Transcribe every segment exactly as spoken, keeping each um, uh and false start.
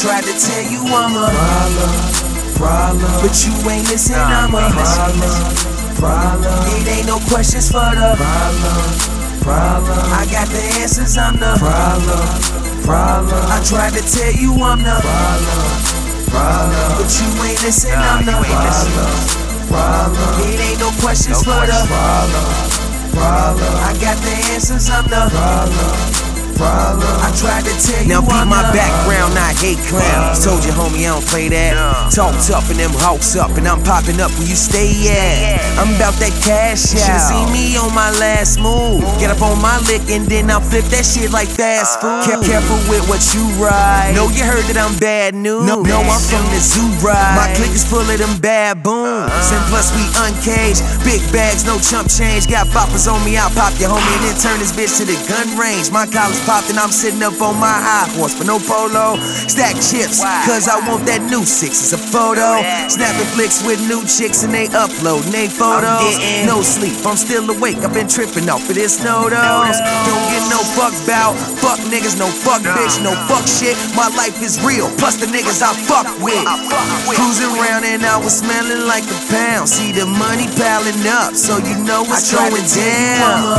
tried to tell you I'm a problem, problem, but you ain't listen. I'm a problem, problem. It ain't no questions for the problem, problem. I got the answers. I'm the problem, problem. I tried to tell you I'm the problem, problem, but you ain't listen. I'm the problem, problem. It ain't no questions for the problem, problem. I got the answers. I'm the problem, problem. I tried to tell you. Now beat my background, I hate clowns. Told you, homie, I don't play that. Talk tough and them hawks up, and I'm popping up where you stay at. I'm about that cash out. Should've seen me on my last move. Get up on my lick and then I'll flip that shit like fast food. Kept careful with what you ride. Know you heard that I'm bad news. No, no, I'm from the zoo ride. My clique is full of them baboons, and plus we uncaged. Big bags, no chump change. Got boppers on me, I'll pop your homie and then turn this bitch to the gun range. My collar's popped and I'm sitting up on my high horse, but no polo. Stack chips, cause I want that new six. It's a photo. Snapping flicks with new chicks and they upload and they photos. No sleep, I'm still awake. I've been tripping off of this no dose. Don't get no fuck bout. Fuck niggas, no fuck bitch, no fuck shit. My life is real, plus the niggas I fuck with. Cruising around and I was smelling like a pound. See the money piling up, so you know what's going down.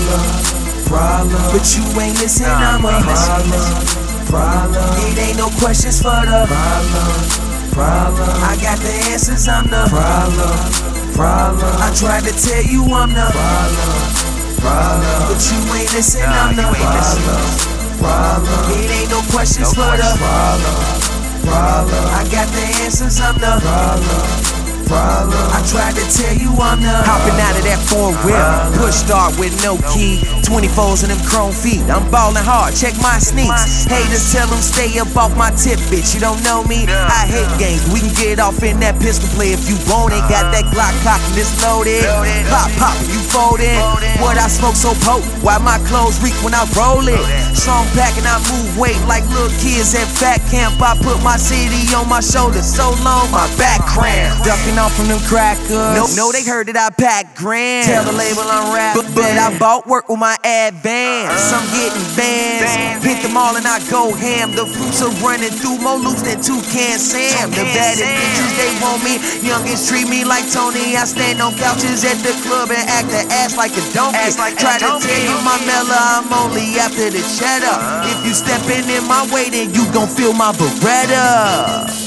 Problem, but you ain't listen. I'm a problem, problem. It ain't no questions for the problem, problem. I got the answers. I'm the problem, problem. I tried to tell you I'm the problem, problem, but you ain't listen. I'm the problem, problem. It ain't no questions for the problem, problem. I got the answers. I'm the problem, problem. I tried to tell you I'm the hopping out of that four wheel, push start with no key, twenty-fours and them chrome feet. I'm ballin' hard, check my sneaks. Haters tell them stay up off my tip, bitch. You don't know me, I hate games. We can get off in that pistol play if you want it. Got that Glock cock and it's loaded. Pop, pop, you folded. What I smoke so potent, why my clothes reek when I roll it. Strong pack and I move weight like little kids at fat camp. I put my city on my shoulders so long my back cramp. Ducking off from them crackers. No, no, they heard that I pack grand. Tell the label I'm rap, but, but I bought work with my advance. I'm getting bands, hit them all and I go ham. The fruits are running through more loops than Toucan Sam. The baddest bitches, they want me. Youngins treat me like Tony. I stand on couches at the club and act the ass like a donkey. Like Try to tell you my mellow, I'm only after the cheddar. If you stepping in my way, then you gon' feel my Beretta.